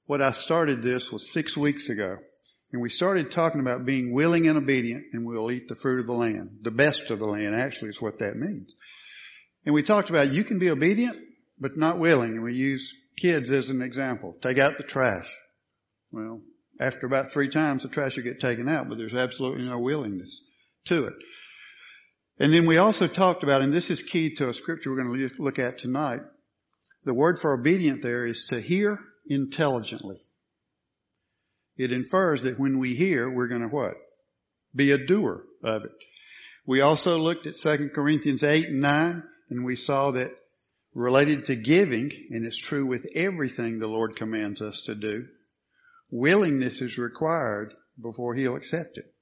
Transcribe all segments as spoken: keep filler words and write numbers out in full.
what I started this was six weeks ago. And we started talking about being willing and obedient, and we'll eat the fruit of the land. The best of the land, actually, is what that means. And we talked about you can be obedient, but not willing. And we use kids as an example. Take out the trash. Well, after about three times, the trash will get taken out, but there's absolutely no willingness to it. And then we also talked about, and this is key to a scripture we're going to look at tonight, the word for obedient there is to hear intelligently. It infers that when we hear, we're going to what? Be a doer of it. We also looked at Second Corinthians eight and nine, and we saw that related to giving, and it's true with everything the Lord commands us to do, willingness is required before He'll accept it.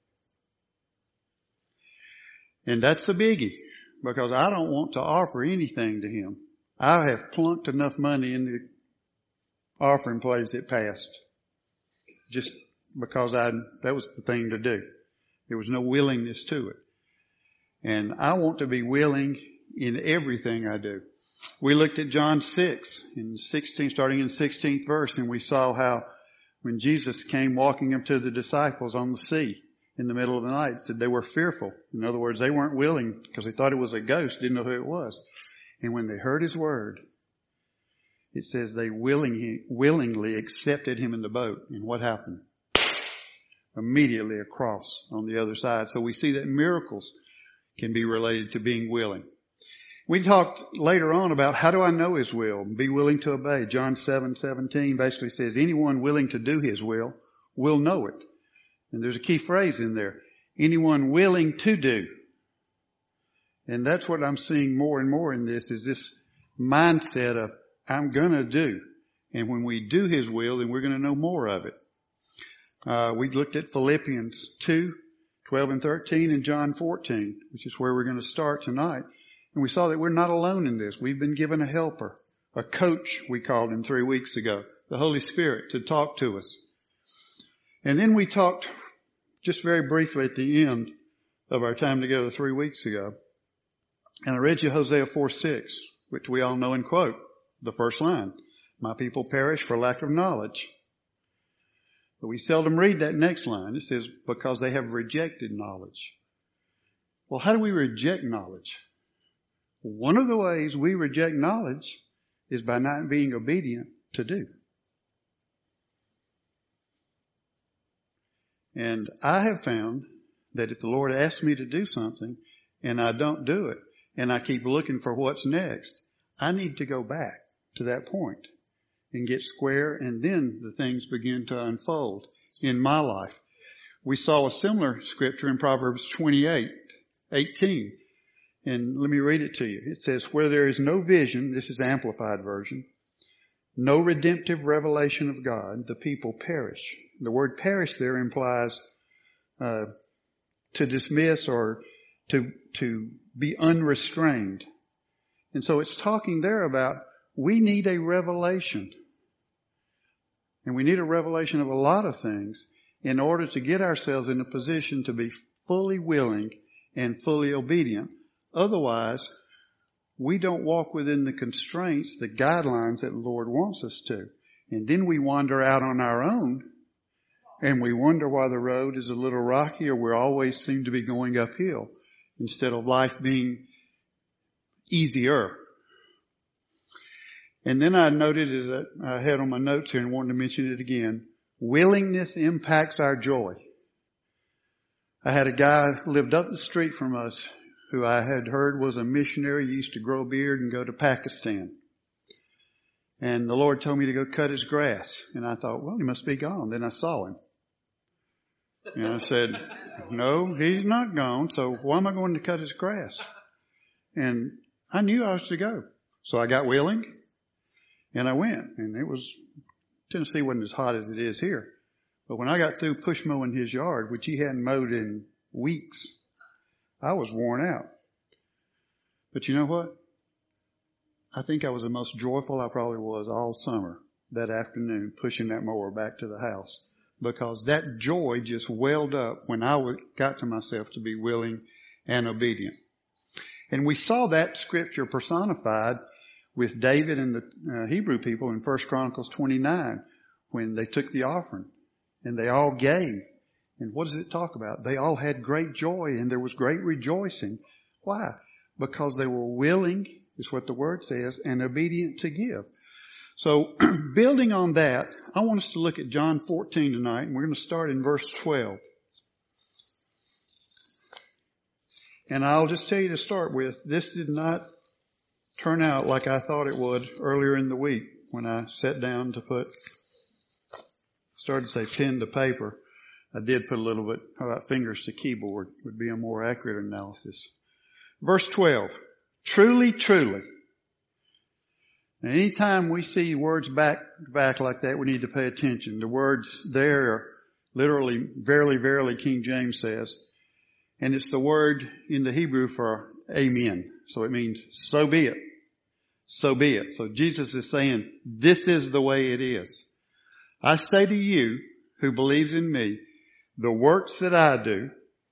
And that's the biggie, because I don't want to offer anything to Him. I have plunked enough money in the offering plates that passed. Just because I, that was the thing to do. There was no willingness to it. And I want to be willing in everything I do. We looked at John six, in sixteen, starting in sixteenth verse, and we saw how when Jesus came walking up to the disciples on the sea in the middle of the night, said they were fearful. In other words, they weren't willing because they thought it was a ghost, didn't know who it was. And when they heard His word, it says they willingly, willingly accepted Him in the boat. And what happened? Immediately a cross on the other side. So we see that miracles can be related to being willing. We talked later on about how do I know His will? Be willing to obey. John seven seventeen basically says anyone willing to do His will will know it. And there's a key phrase in there. Anyone willing to do. And that's what I'm seeing more and more in this is this mindset of I'm going to do. And when we do His will, then we're going to know more of it. Uh, we looked at Philippians two, twelve and thirteen and John fourteen, which is where we're going to start tonight. And we saw that we're not alone in this. We've been given a helper, a coach, we called him three weeks ago, the Holy Spirit to talk to us. And then we talked just very briefly at the end of our time together three weeks ago. And I read you Hosea four six, which we all know and quote. The first line, my people perish for lack of knowledge. But we seldom read that next line. It says, because they have rejected knowledge. Well, how do we reject knowledge? One of the ways we reject knowledge is by not being obedient to do. And I have found that if the Lord asks me to do something and I don't do it, and I keep looking for what's next, I need to go back to that point and get square, and then the things begin to unfold in my life. We saw a similar scripture in Proverbs twenty-eight, eighteen. And let me read it to you. It says, where there is no vision, this is the Amplified Version, no redemptive revelation of God, the people perish. The word perish there implies uh, to dismiss or to to be unrestrained. And so it's talking there about we need a revelation. And we need a revelation of a lot of things in order to get ourselves in a position to be fully willing and fully obedient. Otherwise, we don't walk within the constraints, the guidelines that the Lord wants us to. And then we wander out on our own and we wonder why the road is a little rocky or we always seem to be going uphill instead of life being easier. And then I noted as I had on my notes here and wanted to mention it again, willingness impacts our joy. I had a guy who lived up the street from us who I had heard was a missionary, used to grow a beard and go to Pakistan. And the Lord told me to go cut his grass. And I thought, well, he must be gone. Then I saw him. And I said, no, he's not gone. So why am I going to cut his grass? And I knew I was to go. So I got willing and I went. And it was, Tennessee wasn't as hot as it is here. But when I got through push mowing his yard, which he hadn't mowed in weeks, I was worn out. But you know what? I think I was the most joyful I probably was all summer that afternoon pushing that mower back to the house, because that joy just welled up when I got to myself to be willing and obedient. And we saw that scripture personified with David and the uh, Hebrew people in First Chronicles twenty-nine, when they took the offering and they all gave. And what does it talk about? They all had great joy and there was great rejoicing. Why? Because they were willing, is what the word says, and obedient to give. So building on that, I want us to look at John fourteen tonight, and we're going to start in verse twelve. And I'll just tell you to start with, this did not turn out like I thought it would earlier in the week when I sat down to put, started to say pen to paper. I did put a little bit, how about fingers to keyboard would be a more accurate analysis. Verse twelve, truly, truly. Now, anytime we see words back to back like that, we need to pay attention. The words there are literally, verily, verily, King James says. And it's the word in the Hebrew for amen. So it means, so be it. So be it. So Jesus is saying, this is the way it is. I say to you who believes in me, the works that I do,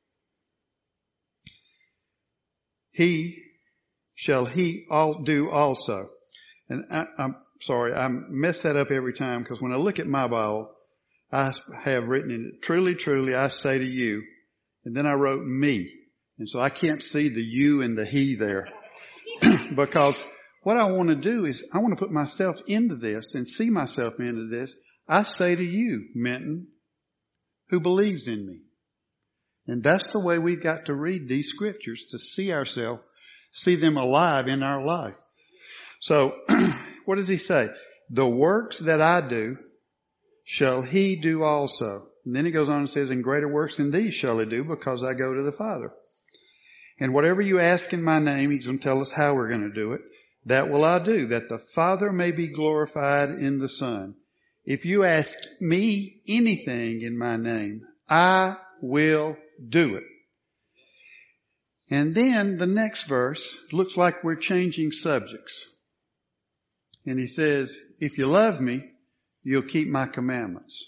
he shall he all do also. And I, I'm sorry, I mess that up every time because when I look at my Bible, I have written in it, truly, truly, I say to you. And then I wrote me. And so I can't see the you and the he there. Because what I want to do is I want to put myself into this and see myself into this. I say to you, Minton, who believes in me. And that's the way we've got to read these scriptures, to see ourselves, see them alive in our life. So, what does he say? The works that I do shall he do also. And then he goes on and says, and greater works than these shall he do, because I go to the Father. And whatever you ask in my name, he's going to tell us how we're going to do it. That will I do, that the Father may be glorified in the Son. If you ask me anything in my name, I will do it. And then the next verse looks like we're changing subjects. And he says, if you love me, you'll keep my commandments.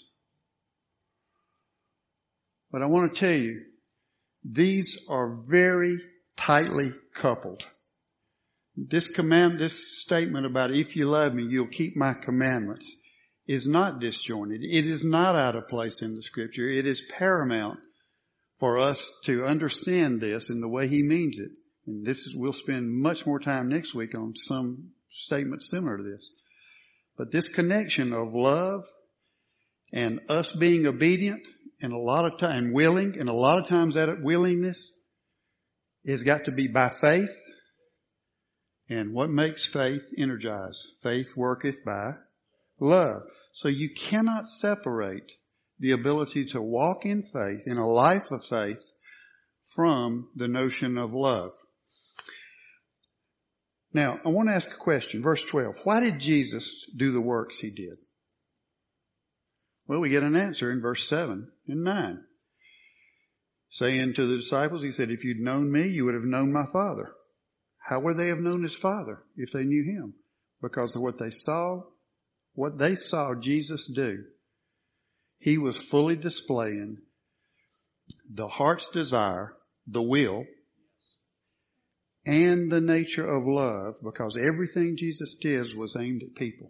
But I want to tell you, these are very tightly coupled. This command, this statement about if you love me, you'll keep my commandments is not disjointed. It is not out of place in the scripture. It is paramount for us to understand this in the way he means it. And this is, we'll spend much more time next week on some statements similar to this. But this connection of love and us being obedient and a lot of time willing, and a lot of times that willingness has got to be by faith. And what makes faith energize? Faith worketh by love. So you cannot separate the ability to walk in faith, in a life of faith, from the notion of love. Now, I want to ask a question. Verse twelve. Why did Jesus do the works he did? Well, we get an answer in verse seven and nine. Saying to the disciples, he said, if you'd known me, you would have known my Father. How would they have known his Father if they knew him? Because of what they saw, what they saw Jesus do. He was fully displaying the heart's desire, the will, and the nature of love, because everything Jesus did was aimed at people.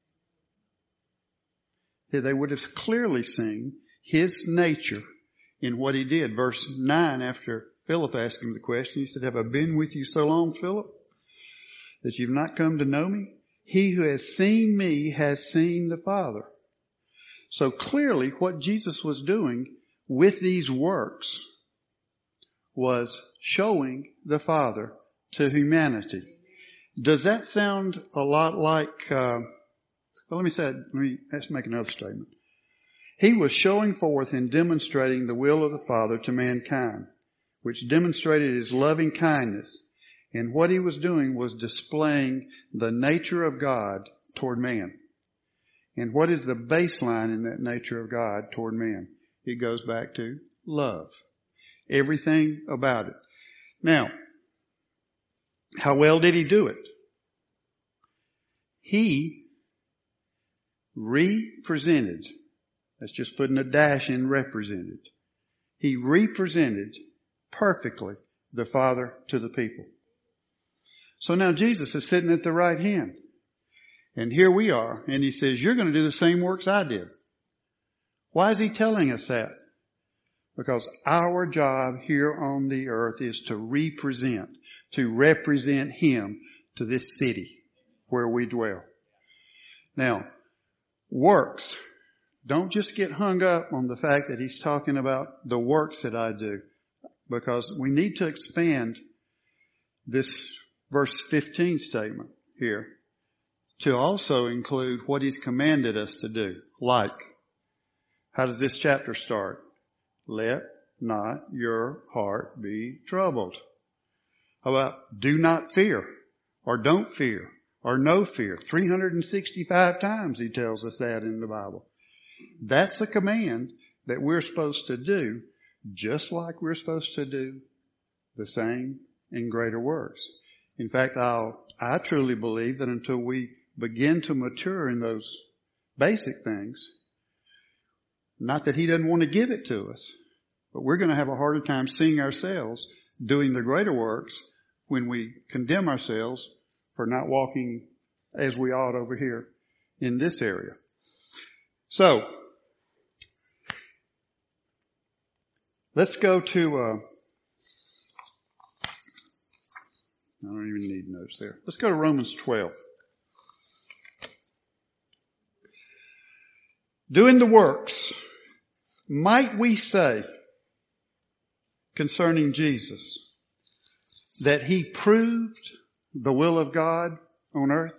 They would have clearly seen his nature in what he did. Verse nine, after Philip asked him the question, he said, have I been with you so long, Philip, that you've not come to know me? He who has seen me has seen the Father. So clearly what Jesus was doing with these works was showing the Father to humanity. Does that sound a lot like, uh, well, let me say, let me let's make another statement. He was showing forth and demonstrating the will of the Father to mankind, which demonstrated his loving kindness. And what he was doing was displaying the nature of God toward man. And what is the baseline in that nature of God toward man? It goes back to love. Everything about it. Now, how well did he do it? He represented, that's just putting a dash in represented. He represented perfectly the Father to the people. So now Jesus is sitting at the right hand. And here we are. And he says, you're going to do the same works I did. Why is he telling us that? Because our job here on the earth is to represent, to represent him to this city where we dwell. Now, works. Don't just get hung up on the fact that he's talking about the works that I do, because we need to expand this verse fifteen statement here to also include what he's commanded us to do. Like, how does this chapter start? Let not your heart be troubled. How about do not fear, or don't fear, or no fear? three hundred sixty-five times he tells us that in the Bible. That's a command that we're supposed to do, just like we're supposed to do the same and greater works. In fact, I'll, I truly believe that until we begin to mature in those basic things, not that he doesn't want to give it to us, but we're going to have a harder time seeing ourselves doing the greater works when we condemn ourselves for not walking as we ought over here in this area. So, let's go to, uh, I don't even need notes there. Let's go to Romans twelve. Doing the works, might we say concerning Jesus that he proved the will of God on earth?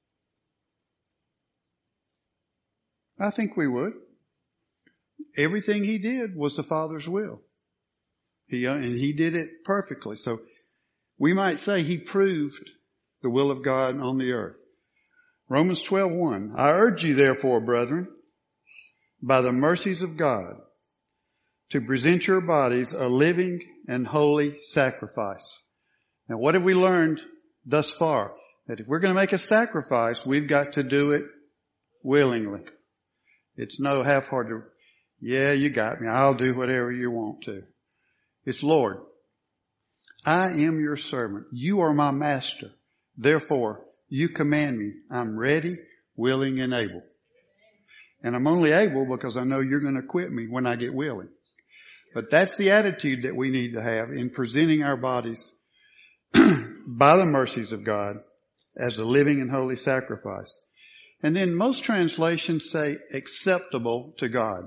I think we would. Everything he did was the Father's will. He, and he did it perfectly. So we might say he proved the will of God on the earth. Romans twelve one. I urge you therefore, brethren, by the mercies of God, to present your bodies a living and holy sacrifice. Now what have we learned thus far? That if we're going to make a sacrifice, we've got to do it willingly. It's no half-hearted, yeah, you got me, I'll do whatever you want to. It's, Lord, I am your servant. You are my master. Therefore, you command me. I'm ready, willing, and able. And I'm only able because I know you're going to quit me when I get willing. But that's the attitude that we need to have in presenting our bodies by the mercies of God as a living and holy sacrifice. And then most translations say acceptable to God.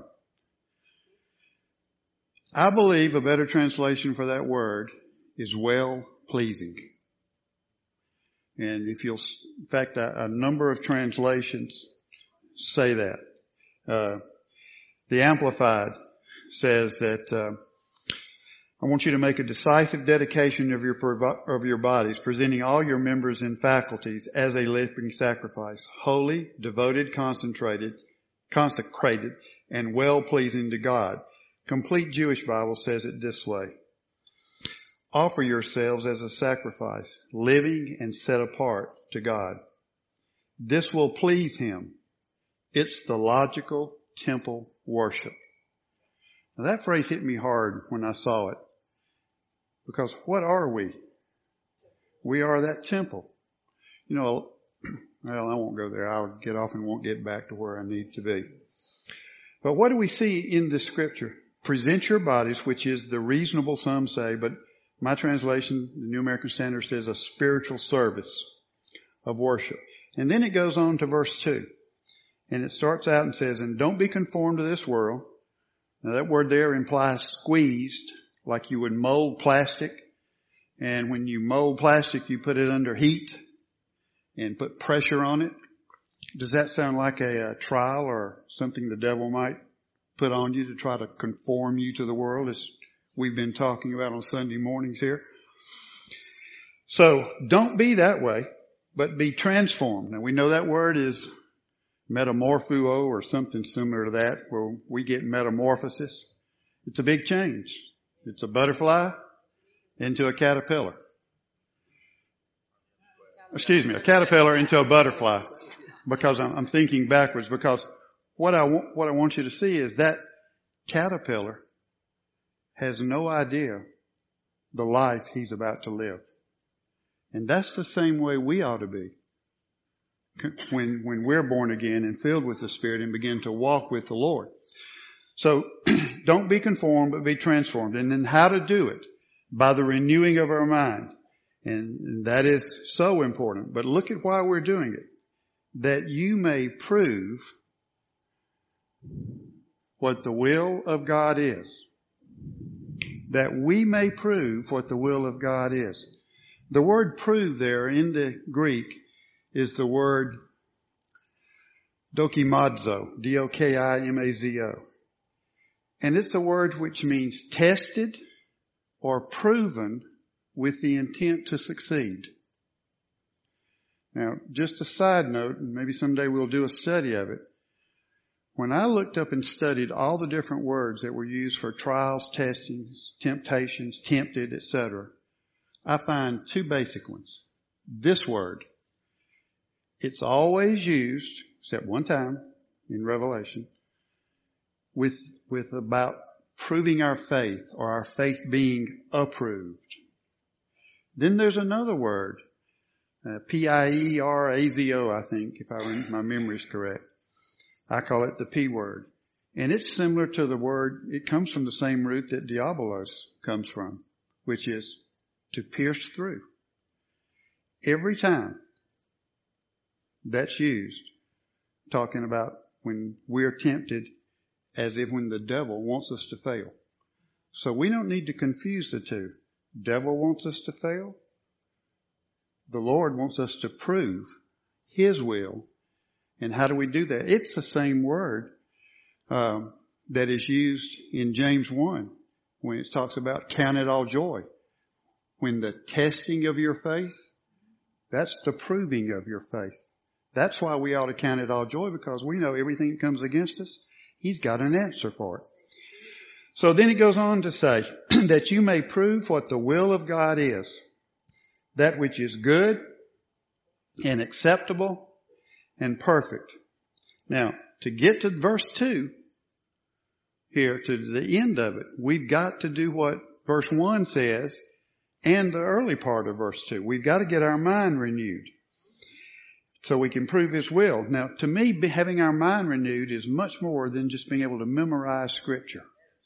I believe a better translation for that word is well pleasing. And if you'll, in fact, a, a number of translations say that. Uh, the Amplified says that, uh, I want you to make a decisive dedication of your, of your bodies, presenting all your members and faculties as a living sacrifice, holy, devoted, concentrated, consecrated, and well-pleasing to God. Complete Jewish Bible says it this way. Offer yourselves as a sacrifice, living and set apart to God. This will please him. It's the logical temple worship. Now that phrase hit me hard when I saw it. Because what are we? We are that temple. You know, well, I won't go there. I'll get off and won't get back to where I need to be. But what do we see in the scripture? Present your bodies, which is the reasonable, some say, but my translation, the New American Standard, says a spiritual service of worship. And then it goes on to verse two. And it starts out and says, and don't be conformed to this world. Now that word there implies squeezed, like you would mold plastic. And when you mold plastic, you put it under heat and put pressure on it. Does that sound like a, a trial or something the devil might put on you to try to conform you to the world, as we've been talking about on Sunday mornings here? So don't be that way, but be transformed. Now we know that word is metamorpho or something similar to that, where we get metamorphosis. It's a big change. It's a butterfly into a caterpillar. Excuse me, a caterpillar into a butterfly. Because I'm, I'm thinking backwards. Because what I want, what I want you to see is that caterpillar has no idea the life he's about to live. And that's the same way we ought to be. when, when we're born again and filled with the Spirit and begin to walk with the Lord. So don't be conformed, but be transformed. And then how to do it? By the renewing of our mind. And, and that is so important. But look at why we're doing it. That you may prove what the will of God is. That we may prove what the will of God is. The word prove there in the Greek is the word dokimazo, D O K I M A Z O. And it's a word which means tested or proven with the intent to succeed. Now, just a side note, and maybe someday we'll do a study of it. When I looked up and studied all the different words that were used for trials, testings, temptations, tempted, et cetera, I find two basic ones. This word, it's always used, except one time in Revelation, with, with about proving our faith or our faith being approved. Then there's another word, uh, P I E R A Z O, I think, if I remember, my memory is correct. I call it the P word. And it's similar to the word, it comes from the same root that diabolos comes from, which is to pierce through. Every time that's used, talking about when we're tempted as if when the devil wants us to fail. So we don't need to confuse the two. Devil wants us to fail. The Lord wants us to prove His will. And how do we do that? It's the same word um, that is used in James one when it talks about count it all joy. When the testing of your faith, that's the proving of your faith. That's why we ought to count it all joy, because we know everything that comes against us, He's got an answer for it. So then it goes on to say that you may prove what the will of God is, that which is good and acceptable and perfect. Now, to get to verse two, here to the end of it, we've got to do what verse one says and the early part of verse two. We've got to get our mind renewed so we can prove His will. Now, to me, having our mind renewed is much more than just being able to memorize Scripture.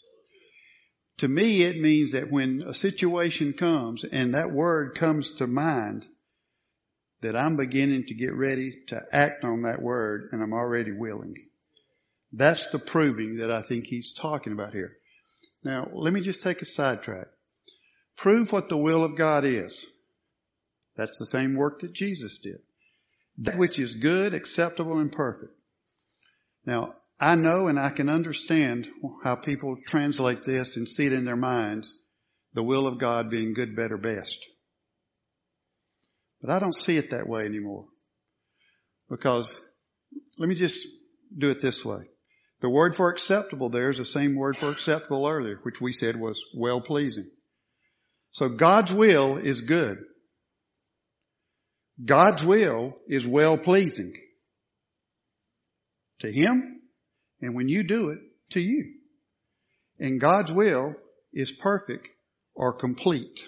To me, it means that when a situation comes and that word comes to mind, that I'm beginning to get ready to act on that word and I'm already willing. That's the proving that I think he's talking about here. Now, let me just take a sidetrack. Prove what the will of God is. That's the same work that Jesus did. That which is good, acceptable, and perfect. Now, I know and I can understand how people translate this and see it in their minds, the will of God being good, better, best. But I don't see it that way anymore. Because, let me just do it this way. The word for acceptable there is the same word for acceptable earlier, which we said was well-pleasing. So God's will is good. God's will is well-pleasing to Him, and when you do it, to you. And God's will is perfect or complete.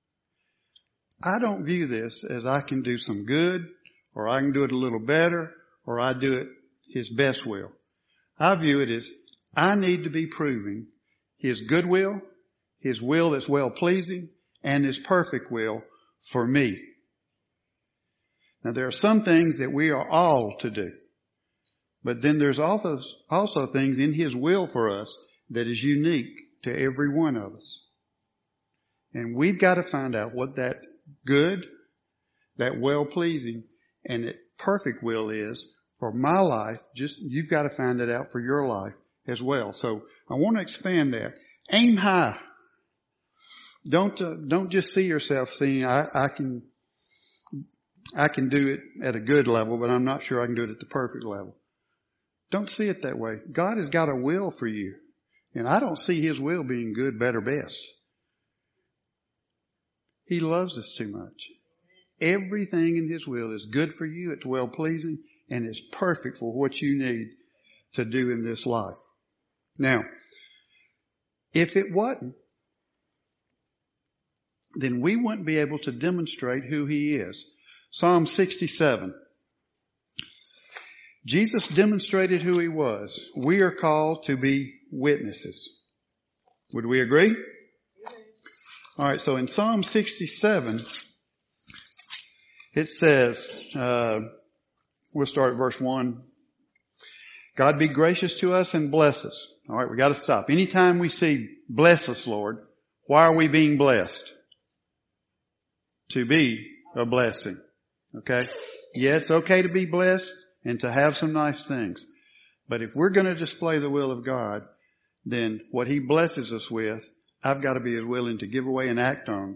I don't view this as I can do some good, or I can do it a little better, or I do it His best will. I view it as I need to be proving His good will, His will that's well-pleasing, and His perfect will for me. Now there are some things that we are all to do. But then there's also, also things in His will for us that is unique to every one of us. And we've got to find out what that good, that well-pleasing, and that perfect will is for my life. Just, you've got to find it out for your life as well. So I want to expand that. Aim high. Don't, uh, don't just see yourself saying, I, I can, I can do it at a good level, but I'm not sure I can do it at the perfect level. Don't see it that way. God has got a will for you. And I don't see His will being good, better, best. He loves us too much. Everything in His will is good for you. It's well-pleasing and it's perfect for what you need to do in this life. Now, if it wasn't, then we wouldn't be able to demonstrate who He is. Psalm sixty-seven. Jesus demonstrated who he was. We are called to be witnesses. Would we agree? All right, so in Psalm sixty-seven, it says, uh, we'll start at verse one. God be gracious to us and bless us. All right, we got to stop. Anytime we see bless us, Lord, why are we being blessed? To be a blessing. Okay? Yeah, it's okay to be blessed and to have some nice things. But if we're going to display the will of God, then what he blesses us with, I've got to be as willing to give away and act on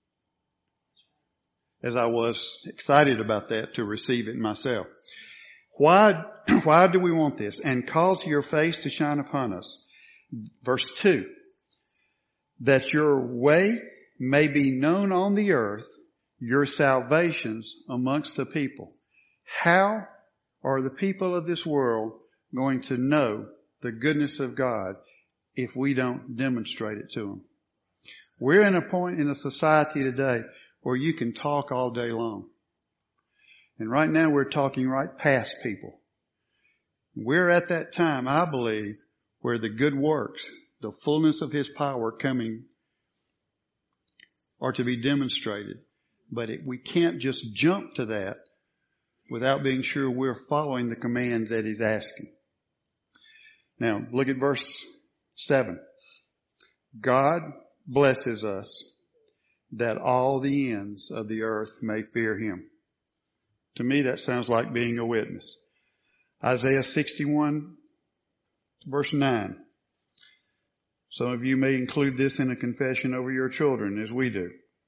as I was excited about that to receive it myself. Why, why do we want this? And cause your face to shine upon us. Verse two. That your way may be known on the earth, your salvations amongst the people. How are the people of this world going to know the goodness of God if we don't demonstrate it to them? We're in a point in a society today where you can talk all day long. And right now we're talking right past people. We're at that time, I believe, where the good works, the fullness of his power coming, are to be demonstrated. But it, we can't just jump to that without being sure we're following the commands that he's asking. Now, look at verse seven. God blesses us that all the ends of the earth may fear him. To me, that sounds like being a witness. Isaiah sixty-one, verse nine. Some of you may include this in a confession over your children, as we do.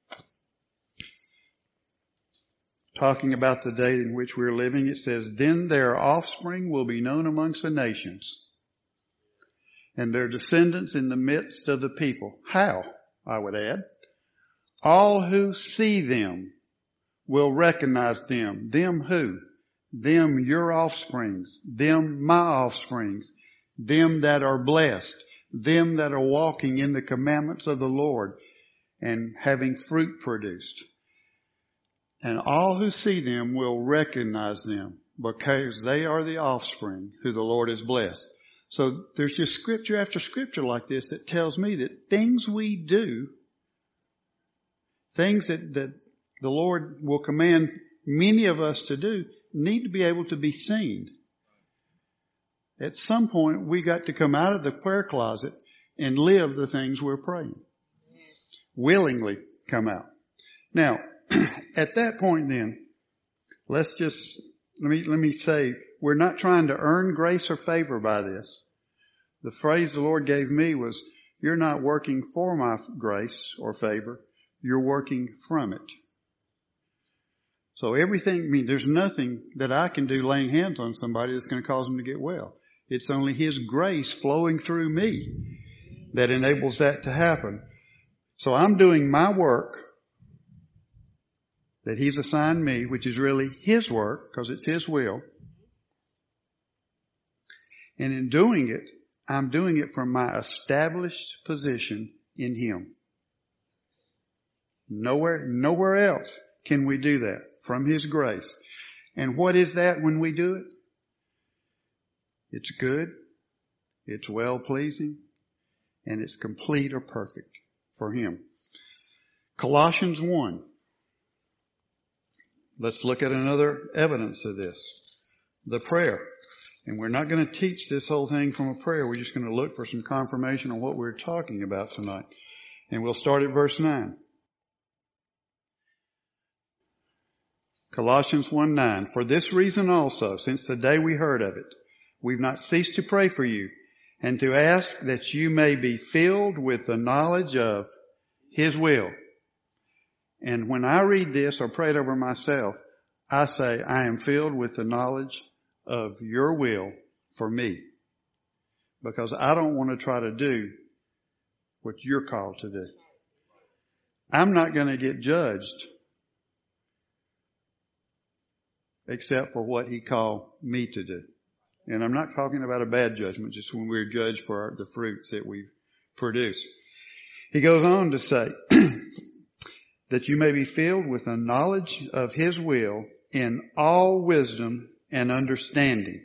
Talking about the day in which we're living, it says, then their offspring will be known amongst the nations, and their descendants in the midst of the people. How? I would add. All who see them will recognize them. Them who? Them your offsprings. Them my offsprings. Them that are blessed. Them that are walking in the commandments of the Lord and having fruit produced. And all who see them will recognize them because they are the offspring who the Lord has blessed. So there's just scripture after scripture like this that tells me that things we do, things that, that the Lord will command many of us to do, need to be able to be seen. At some point, we got to come out of the prayer closet and live the things we're praying. Willingly come out. Now, at that point then, let's just, let me, let me say, we're not trying to earn grace or favor by this. The phrase the Lord gave me was, you're not working for my grace or favor, you're working from it. So everything, I mean, there's nothing that I can do laying hands on somebody that's going to cause them to get well. It's only his grace flowing through me that enables that to happen. So I'm doing my work that he's assigned me, which is really his work because it's his will. And in doing it, I'm doing it from my established position in him. Nowhere, nowhere else can we do that from his grace. And what is that when we do it? It's good, it's well-pleasing, and it's complete or perfect for him. Colossians one. Let's look at another evidence of this. The prayer. And we're not going to teach this whole thing from a prayer. We're just going to look for some confirmation on what we're talking about tonight. And we'll start at verse nine. Colossians one nine. For this reason also, since the day we heard of it, we've not ceased to pray for you and to ask that you may be filled with the knowledge of his will. And when I read this or pray it over myself, I say, I am filled with the knowledge of your will for me. Because I don't want to try to do what you're called to do. I'm not going to get judged except for what he called me to do. And I'm not talking about a bad judgment, just when we're judged for the fruits that we produce. He goes on to say, that you may be filled with the knowledge of his will in all wisdom and understanding.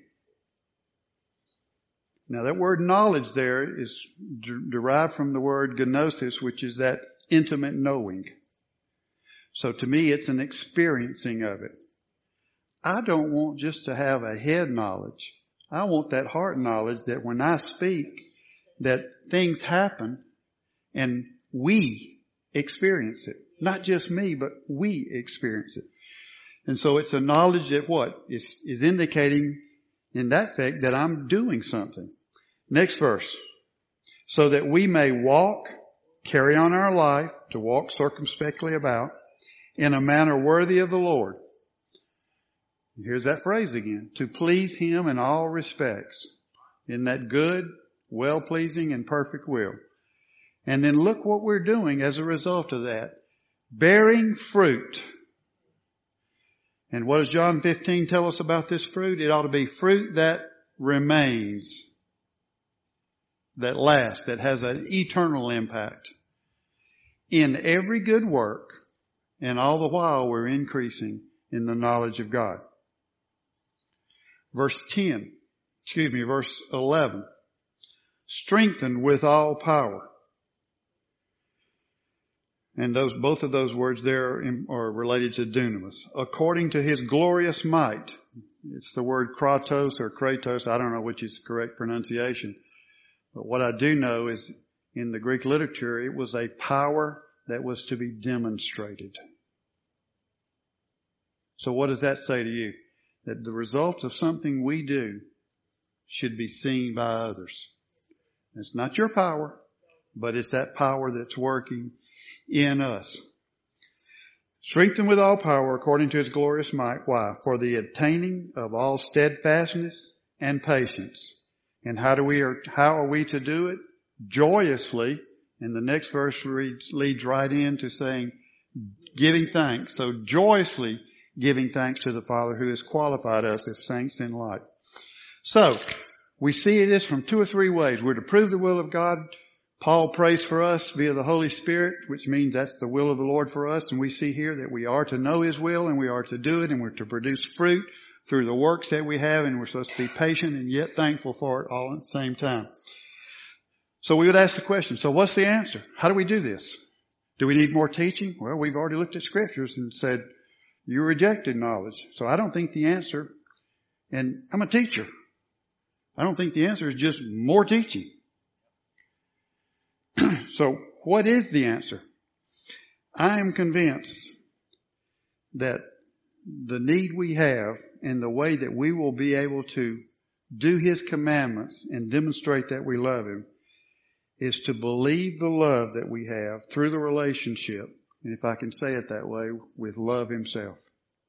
Now that word knowledge there is d- derived from the word gnosis, which is that intimate knowing. So to me, it's an experiencing of it. I don't want just to have a head knowledge. I want that heart knowledge that when I speak, that things happen and we experience it. Not just me, but we experience it. And so it's a knowledge that what? Is, is indicating in that fact that I'm doing something. Next verse. So that we may walk, carry on our life, to walk circumspectly about, in a manner worthy of the Lord. Here's that phrase again. To please Him in all respects. In that good, well-pleasing, and perfect will. And then look what we're doing as a result of that. Bearing fruit. And what does John fifteen tell us about this fruit? It ought to be fruit that remains. That lasts, that has an eternal impact. In every good work, and all the while we're increasing in the knowledge of God. Verse ten, excuse me, verse eleven. Strengthened with all power. And those, both of those words there are related to dunamis. According to His glorious might. It's the word kratos or kratos. I don't know which is the correct pronunciation. But what I do know is in the Greek literature, it was a power that was to be demonstrated. So what does that say to you? That the results of something we do should be seen by others. It's not your power, but it's that power that's working in us. Strengthened with all power according to His glorious might. Why? For the attaining of all steadfastness and patience. And how do we, how are we to do it? Joyously. And the next verse leads, leads right into saying, giving thanks. So joyously giving thanks to the Father who has qualified us as saints in light. So, we see this from two or three ways. We're to prove the will of God. Paul prays for us via the Holy Spirit, which means that's the will of the Lord for us. And we see here that we are to know His will and we are to do it and we're to produce fruit through the works that we have, and we're supposed to be patient and yet thankful for it all at the same time. So we would ask the question, so what's the answer? How do we do this? Do we need more teaching? Well, we've already looked at scriptures and said, you rejected knowledge. So I don't think the answer, and I'm a teacher, I don't think the answer is just more teaching. So what is the answer? I am convinced that the need we have and the way that we will be able to do His commandments and demonstrate that we love Him is to believe the love that we have through the relationship, and if I can say it that way, with love Himself.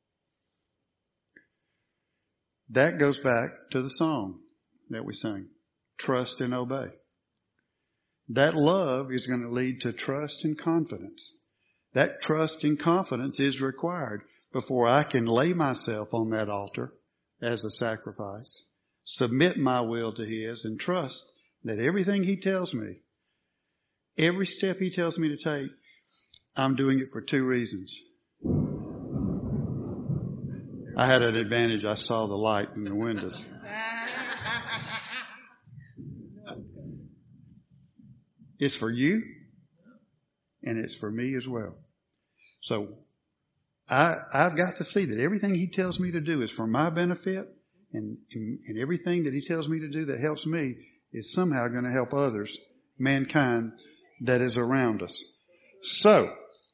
That goes back to the song that we sang, Trust and Obey. That love is going to lead to trust and confidence. That trust and confidence is required before I can lay myself on that altar as a sacrifice, submit my will to His, and trust that everything He tells me, every step He tells me to take, I'm doing it for two reasons. I had an advantage. I saw the light in the windows. It's for you, and it's for me as well. So I, I've got to see that everything He tells me to do is for my benefit, and, and, and everything that He tells me to do that helps me is somehow going to help others, mankind that is around us. So,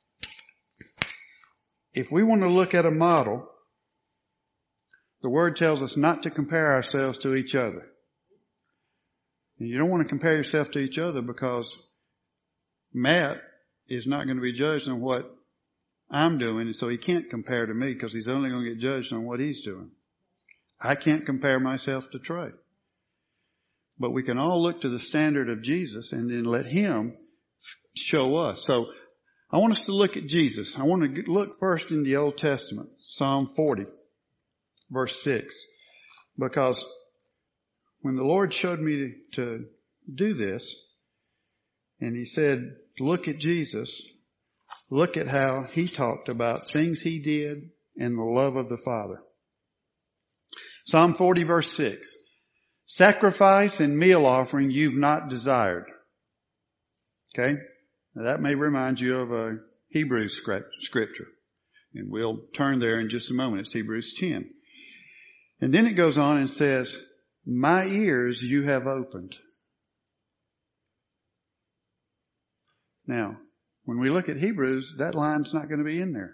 if we want to look at a model, the Word tells us not to compare ourselves to each other. And you don't want to compare yourself to each other because Matt is not going to be judged on what I'm doing, and so he can't compare to me because he's only going to get judged on what he's doing. I can't compare myself to Trey. But we can all look to the standard of Jesus and then let Him show us. So I want us to look at Jesus. I want to look first in the Old Testament, Psalm forty, verse six, because when the Lord showed me to, to do this, and He said, look at Jesus, look at how He talked about things He did and the love of the Father. Psalm forty verse six. Sacrifice and meal offering you've not desired. Okay? Now that may remind you of a Hebrews scripture. And we'll turn there in just a moment. It's Hebrews ten. And then it goes on and says, my ears you have opened. Now, when we look at Hebrews, that line's not going to be in there.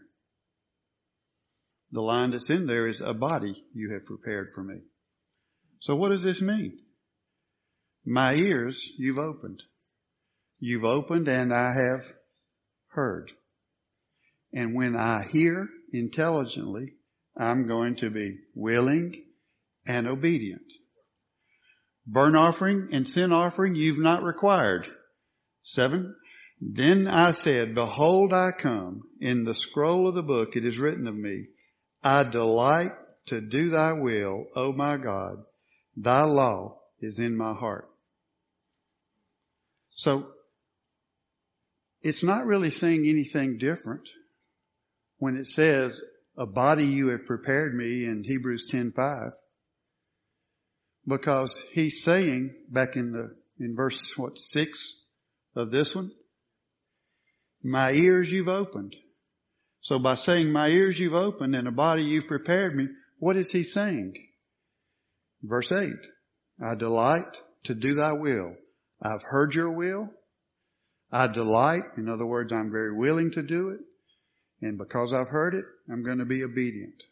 The line that's in there is a body you have prepared for me. So what does this mean? My ears you've opened. You've opened and I have heard. And when I hear intelligently, I'm going to be willing and obedient. Burnt offering and sin offering you've not required. Seven. Then I said, behold, I come. In the scroll of the book it is written of me, I delight to do thy will, O my God. Thy law is in my heart. So, it's not really saying anything different when it says, a body you have prepared me in Hebrews ten five. Because he's saying, back in the, in verse, what, six of this one, my ears you've opened. So by saying my ears you've opened and a body you've prepared me, what is he saying? Verse eight, I delight to do thy will. I've heard your will. I delight. In other words, I'm very willing to do it. And because I've heard it, I'm going to be obedient.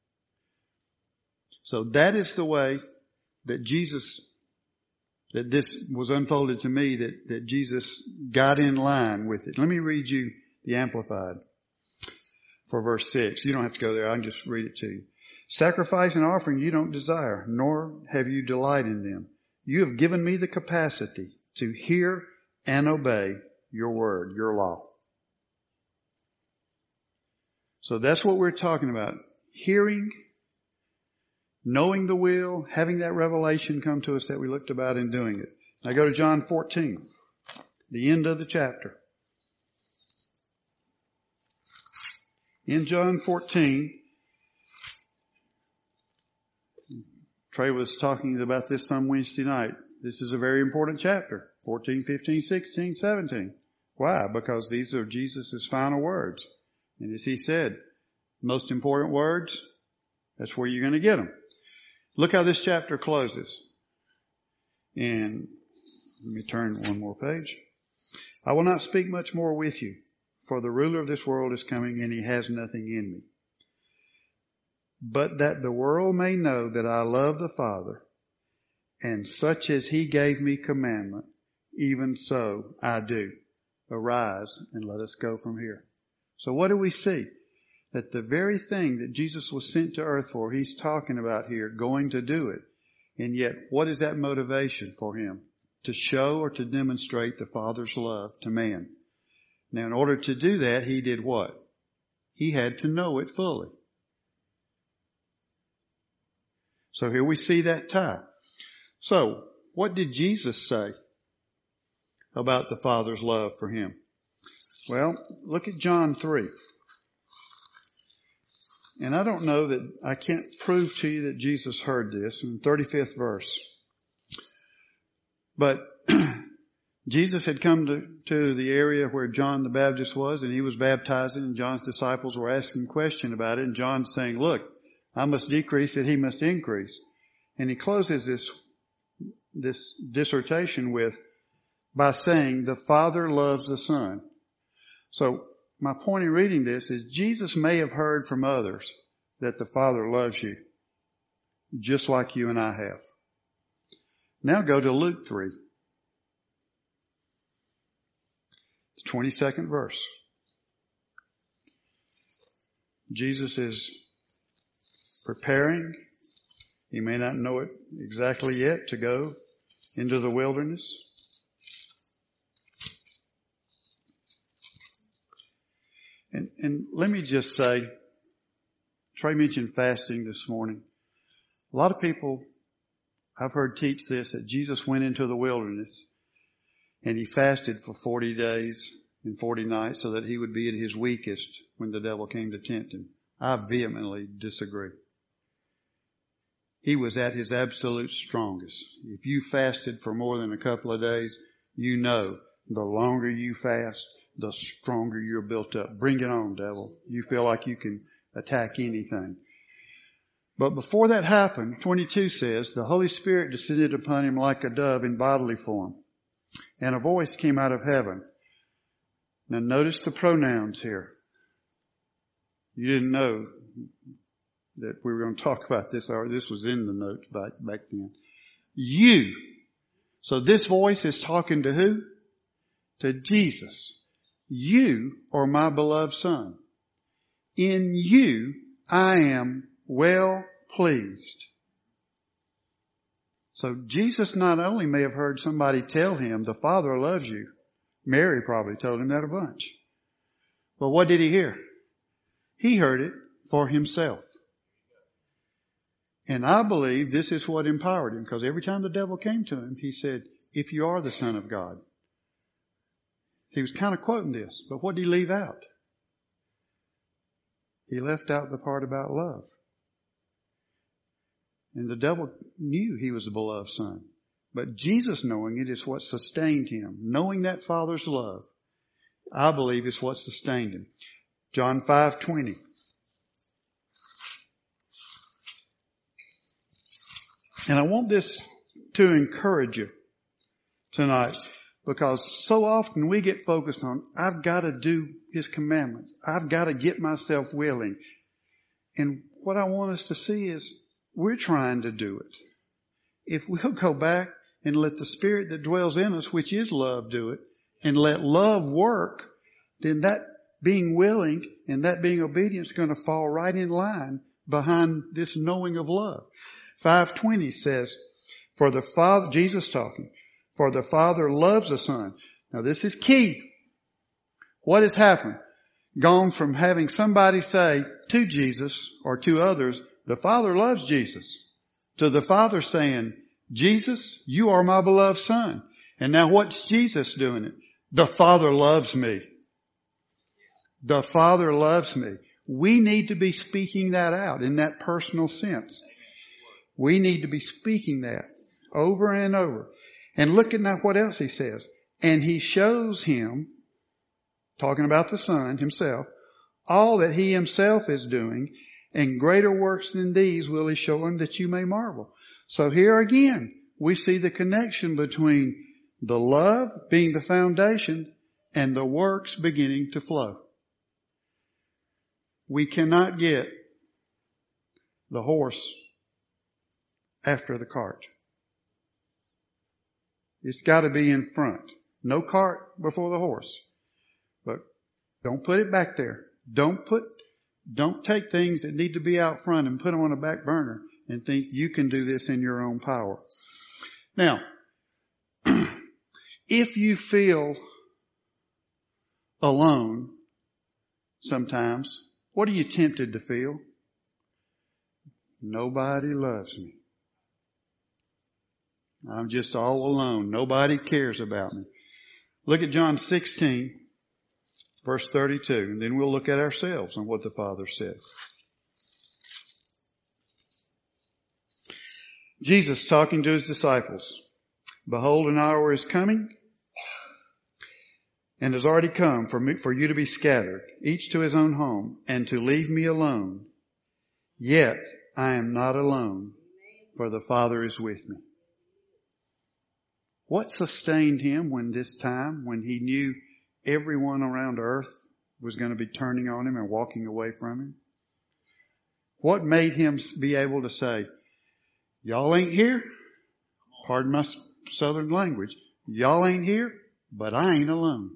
So that is the way that Jesus, that this was unfolded to me, that, that Jesus got in line with it. Let me read you the Amplified for verse six. You don't have to go there. I can just read it to you. Sacrifice and offering you don't desire, nor have you delight in them. You have given me the capacity to hear and obey your word, your law. So that's what we're talking about. Hearing, knowing the will, having that revelation come to us that we looked about in doing it. Now go to John fourteen, the end of the chapter. In John fourteen, Trey was talking about this some Wednesday night. This is a very important chapter. fourteen, fifteen, sixteen, seventeen. Why? Because these are Jesus' final words. And as he said, most important words, that's where you're going to get them. Look how this chapter closes. And let me turn one more page. I will not speak much more with you, for the ruler of this world is coming and he has nothing in me. But that the world may know that I love the Father, and such as he gave me commandment, even so I do. Arise and let us go from here. So what do we see? That the very thing that Jesus was sent to earth for, he's talking about here, going to do it. And yet, what is that motivation for him? To show or to demonstrate the Father's love to man. Now, in order to do that, he did what? He had to know it fully. So here we see that tie. So, what did Jesus say about the Father's love for him? Well, look at John three. And I don't know that, I can't prove to you that Jesus heard this in the thirty-fifth verse. But Jesus had come to, to the area where John the Baptist was, and he was baptizing, and John's disciples were asking a question about it, and John's saying, look, I must decrease that he must increase. And he closes this, this dissertation with, by saying, the Father loves the Son. So, my point in reading this is Jesus may have heard from others that the Father loves you, just like you and I have. Now go to Luke three. The twenty-second verse. Jesus is preparing. He may not know it exactly yet to go into the wilderness. And, and let me just say, Trey mentioned fasting this morning. A lot of people I've heard teach this, that Jesus went into the wilderness and he fasted for forty days and forty nights so that he would be at his weakest when the devil came to tempt him. I vehemently disagree. he was at his absolute strongest. If you fasted for more than a couple of days, you know the longer you fast, the stronger you're built up. Bring it on, devil. You feel like you can attack anything. But before that happened, twenty-two says, the Holy Spirit descended upon him like a dove in bodily form, and a voice came out of heaven. Now notice the pronouns here. You didn't know that we were going to talk about this, or this was in the notes back, back then. You. So this voice is talking to who? To Jesus. You are my beloved Son. In you I am well pleased. So Jesus not only may have heard somebody tell him, the Father loves you. Mary probably told him that a bunch. But what did he hear? He heard it for himself. And I believe this is what empowered him, because every time the devil came to him, he said, if you are the Son of God. He was kind of quoting this, but what did he leave out? He left out the part about love. And the devil knew he was a beloved Son. But Jesus knowing it is what sustained him. Knowing that Father's love, I believe, is what sustained him. John five twenty. And I want this to encourage you tonight, because so often we get focused on, I've got to do His commandments. I've got to get myself willing. And what I want us to see is we're trying to do it. If we'll go back and let the Spirit that dwells in us, which is love, do it, and let love work, then that being willing and that being obedient is going to fall right in line behind this knowing of love. five twenty says, for the Father, Jesus talking, for the Father loves the Son. Now this is key. What has happened? Gone from having somebody say to Jesus or to others, the Father loves Jesus, to the Father saying, Jesus, you are my beloved Son. And now what's Jesus doing it? The Father loves me. The Father loves me. We need to be speaking that out in that personal sense. We need to be speaking that over and over. And look at now what else he says. And he shows him, talking about the Son himself, all that he himself is doing, and greater works than these will he show him, that you may marvel. So here again, we see the connection between the love being the foundation and the works beginning to flow. We cannot get the horse after the cart. It's got to be in front. No cart before the horse. But don't put it back there. Don't put, don't take things that need to be out front and put them on a back burner and think you can do this in your own power. Now, if you feel alone sometimes, what are you tempted to feel? Nobody loves me. I'm just all alone. Nobody cares about me. Look at John sixteen, verse thirty-two, and then we'll look at ourselves and what the Father says. Jesus talking to his disciples. Behold, an hour is coming and has already come for me, for you to be scattered, each to his own home, and to leave me alone. Yet I am not alone, for the Father is with me. What sustained him when this time, when he knew everyone around earth was going to be turning on him and walking away from him? What made him be able to say, y'all ain't here? Pardon my southern language. Y'all ain't here, but I ain't alone.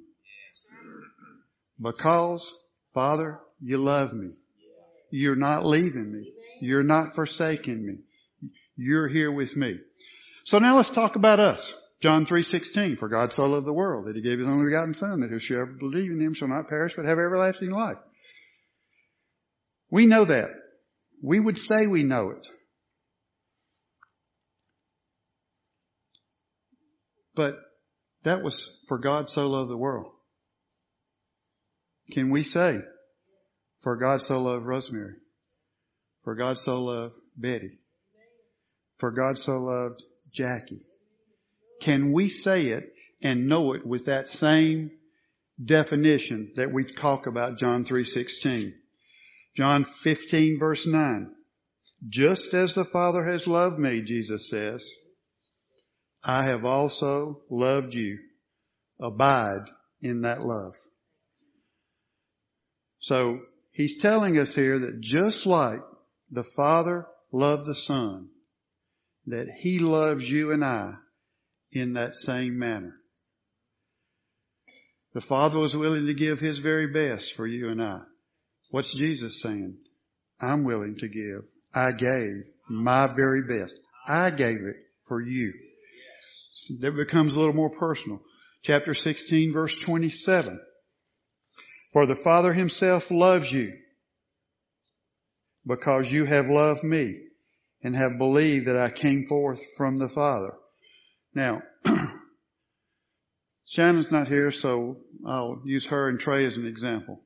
Because, Father, you love me. You're not leaving me. You're not forsaking me. You're here with me. So now let's talk about us. John three sixteen, for God so loved the world that he gave his only begotten Son, that whosoever believe in him shall not perish but have everlasting life. We know that. We would say we know it. But that was for God so loved the world. Can we say, for God so loved Rosemary? For God so loved Betty? For God so loved Jackie. Can we say it and know it with that same definition that we talk about John three sixteen? John fifteen verse nine. Just as the Father has loved me, Jesus says, I have also loved you. Abide in that love. So he's telling us here that just like the Father loved the Son, that he loves you and I in that same manner. The Father was willing to give his very best for you and I. What's Jesus saying? I'm willing to give. I gave my very best. I gave it for you. So that becomes a little more personal. Chapter sixteen verse twenty-seven. For the Father himself loves you because you have loved me and have believed that I came forth from the Father. Now, Shannon's not here, so I'll use her and Trey as an example.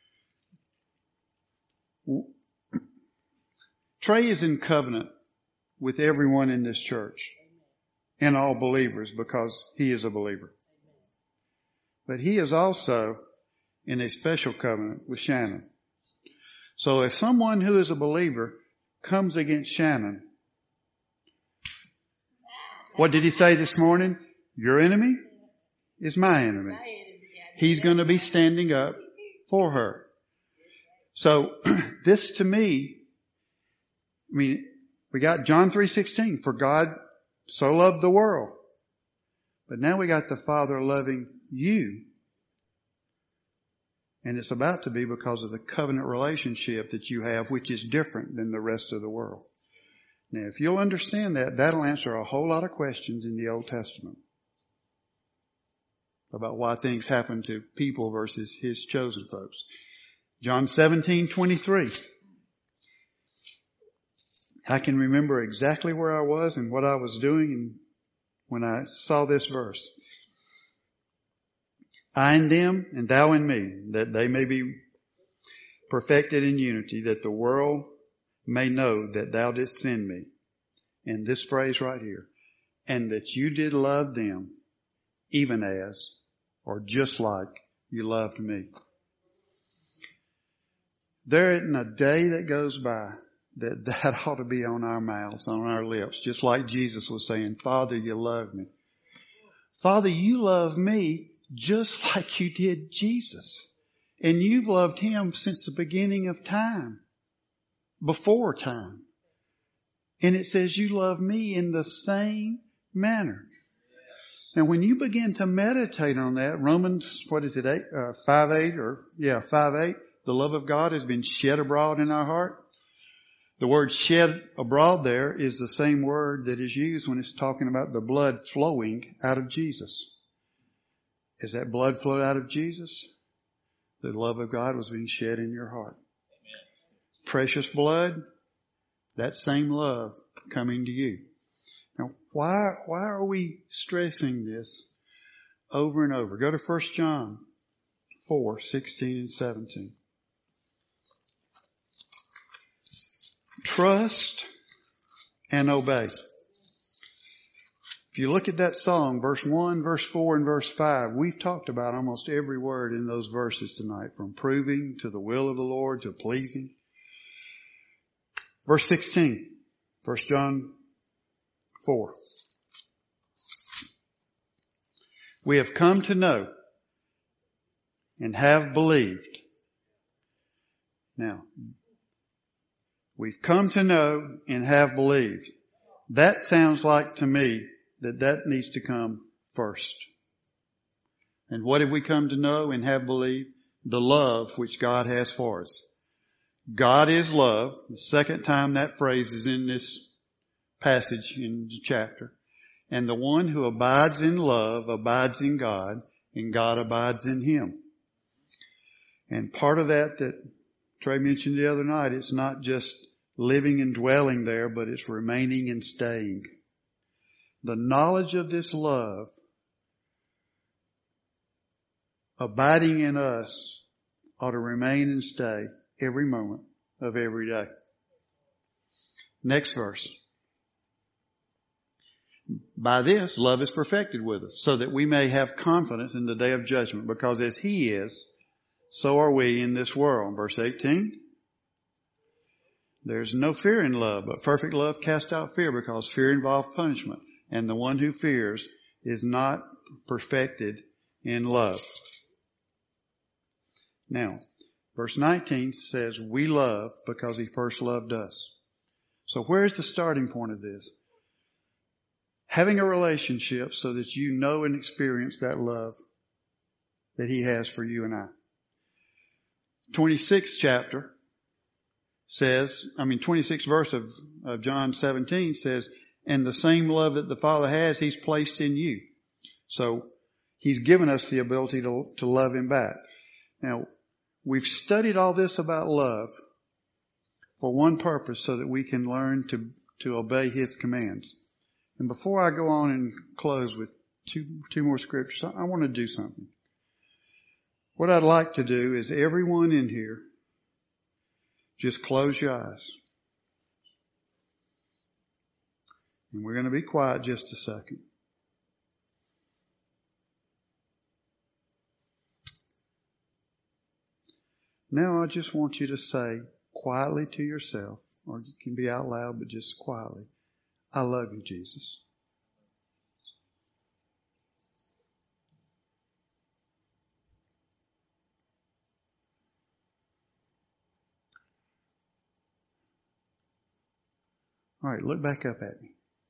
Trey is in covenant with everyone in this church and all believers because he is a believer. But he is also in a special covenant with Shannon. So if someone who is a believer comes against Shannon, what did he say this morning? Your enemy is my enemy. He's going to be standing up for her. So this to me, I mean, we got John three sixteen, for God so loved the world. But now we got the Father loving you. And it's about to be because of the covenant relationship that you have, which is different than the rest of the world. Now, if you'll understand that, that'll answer a whole lot of questions in the Old Testament about why things happen to people versus his chosen folks. John seventeen twenty-three. I can remember exactly where I was and what I was doing when I saw this verse. I in them and thou in me, that they may be perfected in unity, that the world may know that thou didst send me. And this phrase right here, and that you did love them even as, or just like you loved me. There isn't a day that goes by that that ought to be on our mouths, on our lips, just like Jesus was saying, Father, you love me. Father, you love me just like you did Jesus. And you've loved him since the beginning of time, before time. And it says you love me in the same manner. Now when you begin to meditate on that, Romans, what is it, eight, uh, five eight or, yeah, five eight, the love of God has been shed abroad in our heart. The word shed abroad there is the same word that is used when it's talking about the blood flowing out of Jesus. As that blood flowed out of Jesus, the love of God was being shed in your heart. Amen. Precious blood, that same love coming to you. Now, why, why are we stressing this over and over? Go to First John four, sixteen and seventeen. Trust and obey. If you look at that song, verse one, verse four, and verse five, we've talked about almost every word in those verses tonight, from proving to the will of the Lord to pleasing. Verse sixteen, First John four. We have come to know and have believed. Now, we've come to know and have believed. That sounds like to me that that needs to come first. And what have we come to know and have believed? The love which God has for us. God is love. The second time that phrase is in this passage in the chapter. And the one who abides in love abides in God, and God abides in him. And part of that that Trey mentioned the other night, it's not just living and dwelling there, but it's remaining and staying. The knowledge of this love abiding in us ought to remain and stay every moment of every day. Next verse. By this, love is perfected with us, so that we may have confidence in the day of judgment, because as He is, so are we in this world. Verse eighteen. There's no fear in love, but perfect love casts out fear, because fear involves punishment. And the one who fears is not perfected in love. Now, verse nineteen says, we love because He first loved us. So where's the starting point of this? Having a relationship so that you know and experience that love that He has for you and I. twenty-sixth chapter says, I mean, twenty-sixth verse of, of John seventeen says, and the same love that the Father has, He's placed in you. So He's given us the ability to, to love Him back. Now, we've studied all this about love for one purpose, so that we can learn to, to obey His commands. And before I go on and close with two, two more scriptures, I, I want to do something. What I'd like to do is everyone in here, just close your eyes. And we're going to be quiet just a second. Now I just want you to say quietly to yourself, or you can be out loud, but just quietly, I love you, Jesus. All right, look back up at me.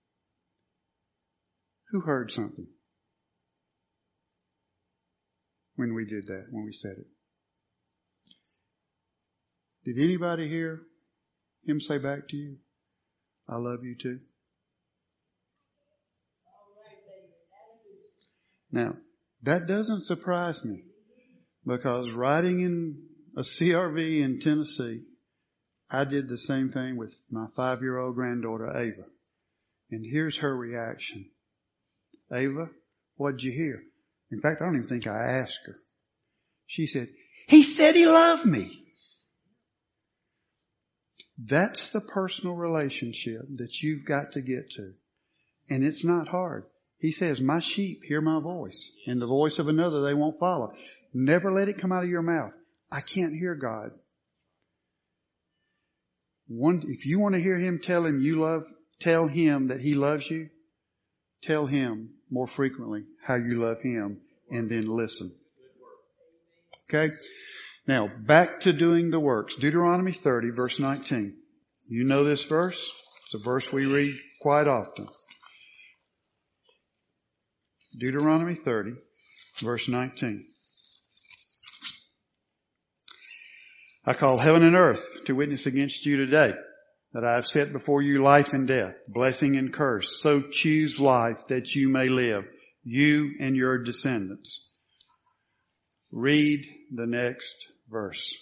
Who heard something when we did that, when we said it? Did anybody hear Him say back to you, I love you too? Now, that doesn't surprise me, because riding in a C R V in Tennessee, I did the same thing with my five-year-old granddaughter, Ava. And here's her reaction. Ava, what'd you hear? In fact, I don't even think I asked her. She said, He said He loved me. That's the personal relationship that you've got to get to. And it's not hard. He says, my sheep hear my voice, and the voice of another they won't follow. Never let it come out of your mouth. I can't hear God. One, if you want to hear Him tell Him you love, tell Him that He loves you, tell Him more frequently how you love Him, and then listen. Okay? Now, back to doing the works. Deuteronomy thirty, verse nineteen. You know this verse? It's a verse we read quite often. Deuteronomy thirty, verse nineteen. I call heaven and earth to witness against you today that I have set before you life and death, blessing and curse. So choose life that you may live, you and your descendants. Read the next verse.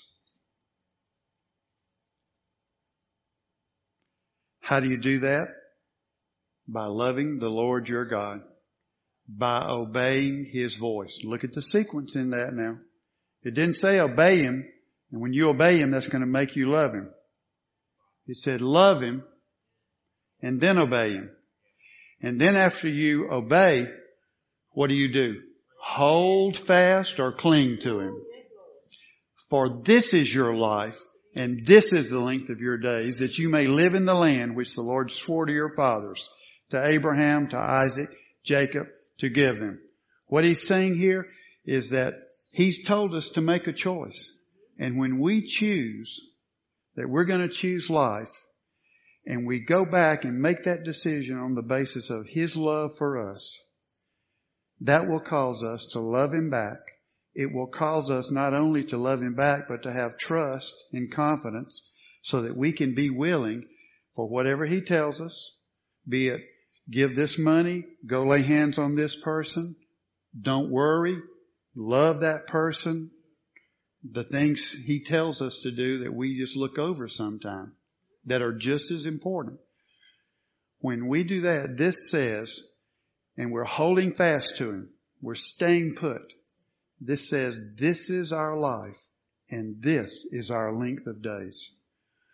How do you do that? By loving the Lord your God, by obeying His voice. Look at the sequence in that now. It didn't say obey Him, and when you obey Him, that's going to make you love Him. It said love Him, and then obey Him. And then after you obey, what do you do? Hold fast or cling to Him. For this is your life, and this is the length of your days, that you may live in the land which the Lord swore to your fathers, to Abraham, to Isaac, Jacob, to give them. What He's saying here is that He's told us to make a choice. And when we choose that we're going to choose life, and we go back and make that decision on the basis of His love for us, that will cause us to love Him back. It will cause us not only to love Him back, but to have trust and confidence so that we can be willing for whatever He tells us, be it give this money, go lay hands on this person, don't worry, love that person, the things He tells us to do that we just look over sometime that are just as important. When we do that, this says, and we're holding fast to Him, we're staying put. This says, this is our life, and this is our length of days.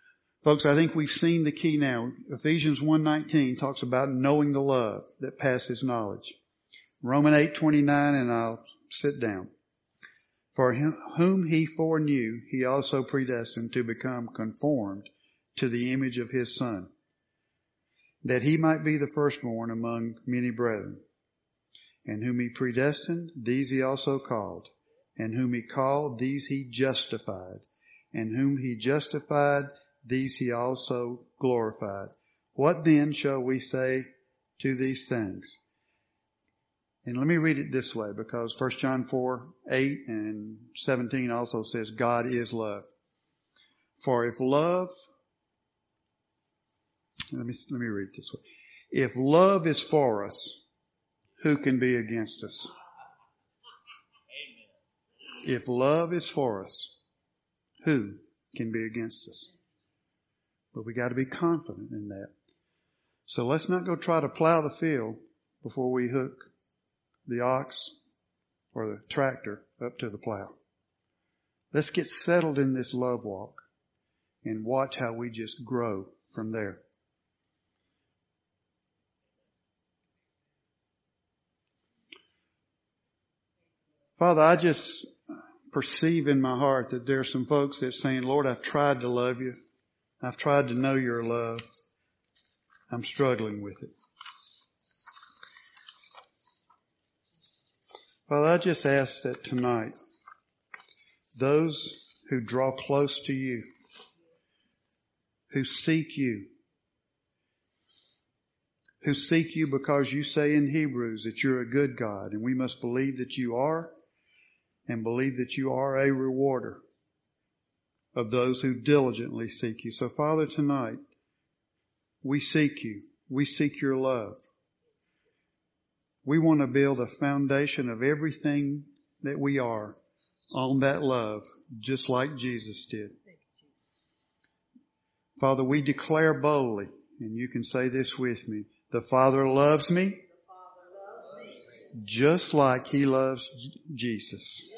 Folks, I think we've seen the key now. Ephesians one nineteen talks about knowing the love that passes knowledge. Romans eight twenty-nine, and I'll sit down. For whom he foreknew, he also predestined to become conformed to the image of his Son, that he might be the firstborn among many brethren. And whom he predestined, these he also called. And whom he called, these he justified. And whom he justified, these he also glorified. What then shall we say to these things? And let me read it this way, because First John four, eight and seventeen also says God is love. For if love, let me, let me read it this way. If love is for us, who can be against us? Amen. If love is for us, who can be against us? But we got to be confident in that. So let's not go try to plow the field before we hook the ox or the tractor up to the plow. Let's get settled in this love walk and watch how we just grow from there. Father, I just perceive in my heart that there are some folks that are saying, Lord, I've tried to love you. I've tried to know your love. I'm struggling with it. Father, I just ask that tonight, those who draw close to you, who seek you, who seek you because you say in Hebrews that you're a good God, and we must believe that you are, and believe that you are a rewarder of those who diligently seek you. So Father, tonight, we seek you. We seek your love. We want to build a foundation of everything that we are on that love, just like Jesus did. Father, we declare boldly, and you can say this with me, the Father loves me just like he loves Jesus.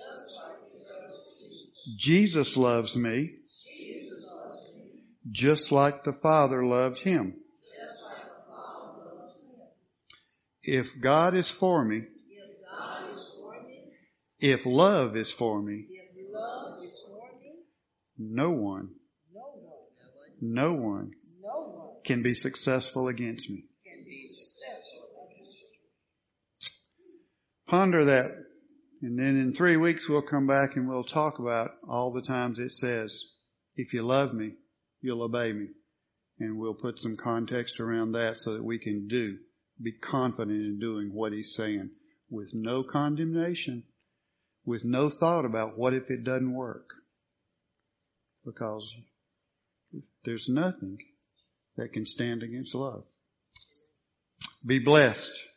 Jesus loves me just like the Father loved him. If God is for me, if love is for me, no one, no one can be successful against me. Ponder that, and then in three weeks we'll come back and we'll talk about all the times it says, if you love me, you'll obey me. And we'll put some context around that so that we can do, be confident in doing what he's saying with no condemnation, with no thought about what if it doesn't work. Because there's nothing that can stand against love. Be blessed.